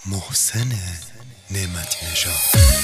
محسن نعمتی نژاد.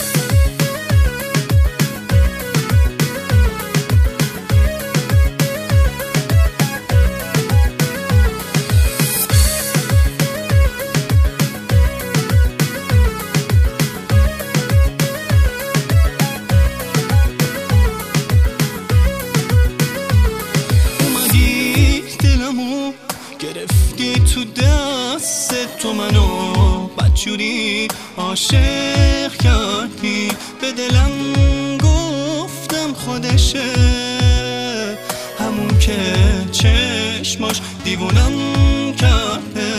گرفتی تو دست تو منو بدجوری عاشق کردی، به دلم گفتم خودشه، همون که چشماش دیوونم کرده.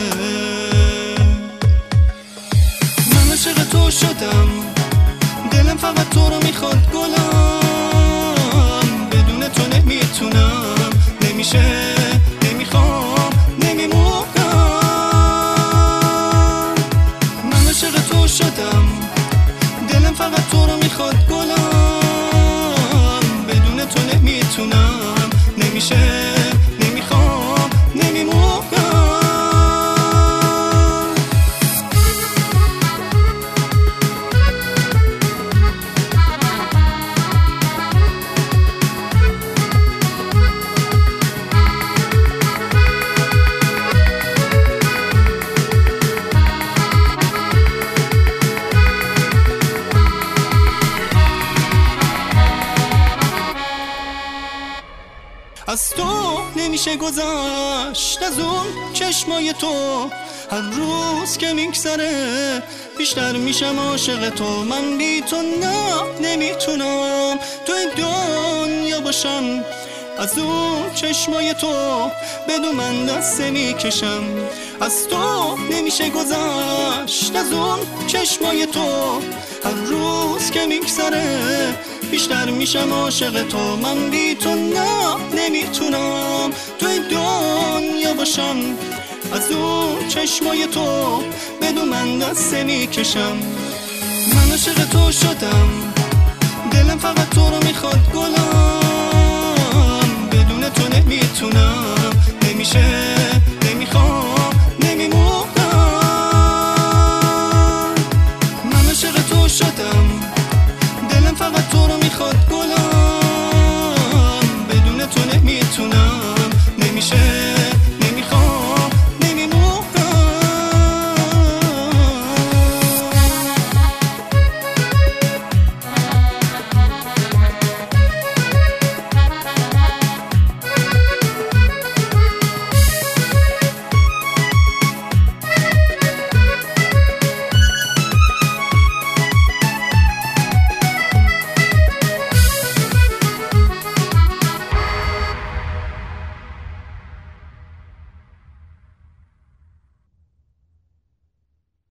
من عاشق تو شدم، دلم فقط تو رو میخواد گلم، بدون تو نمیتونم، نمیشه، نمیخوام، نمیمونم. من عاشق تو شدم، دلم فقط تو رو میخواد گلم، بدون تو نمیتونم، نمیشه، نمیخوام، نمیمونم. از تو نمیشه گذشت، از اون چشمای تو هر روز که میگذره بیشتر میشم عاشق تو. من بی تو نه نمیتونم تو این دنیا باشم، از اون چشمای تو بدون من دست میکشم. از تو نمیشه گذشت، از اون چشمای تو هر روز که میگذره بیشتر میشم عاشق تو. من بی تو نه نمیتونم تو این دنیا باشم، از اون چشمای تو بدون من دست میکشم. من عاشق تو شدم، دلم فقط تو رو میخواد گلم، بدون تو نمیتونم، نمیشه،